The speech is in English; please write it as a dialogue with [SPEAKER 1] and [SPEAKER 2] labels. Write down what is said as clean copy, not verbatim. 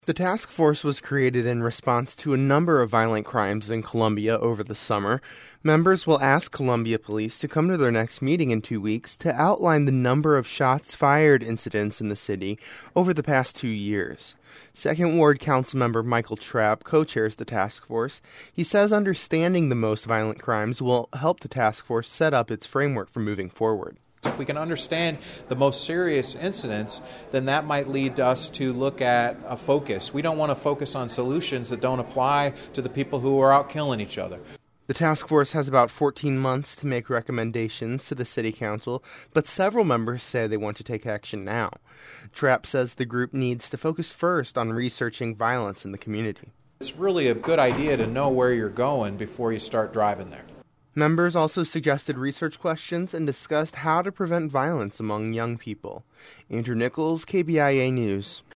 [SPEAKER 1] The task force was created in response to a number of violent crimes in Columbia over the summer. Members will ask Columbia police to come to their next meeting in 2 weeks to outline the number of shots fired incidents in the city over the past 2 years. Second Ward Councilmember Michael Trapp co-chairs the task force. He says understanding the most violent crimes will help the task force set up its framework for moving forward.
[SPEAKER 2] If we can understand the most serious incidents, then that might lead us to look at a focus. We don't want to focus on solutions that don't apply to the people who are out killing each other.
[SPEAKER 1] The task force has about 14 months to make recommendations to the city council, but several members say they want to take action now. Trapp says the group needs to focus first on researching violence in the community.
[SPEAKER 2] It's really a good idea to know where you're going before you start driving there.
[SPEAKER 1] Members also suggested research questions and discussed how to prevent violence among young people. Andrew Nichols, KBIA News.